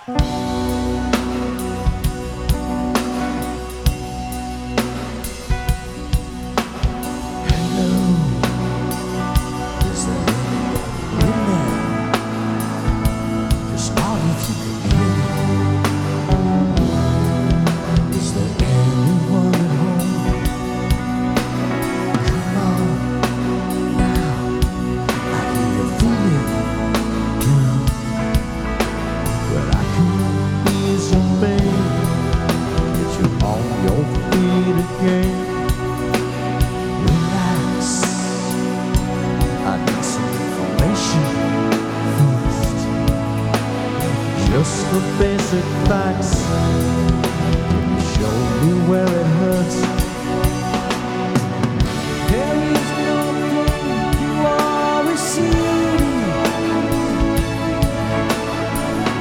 Relax, I need some information first. Just the basic facts. Show me where it hurts.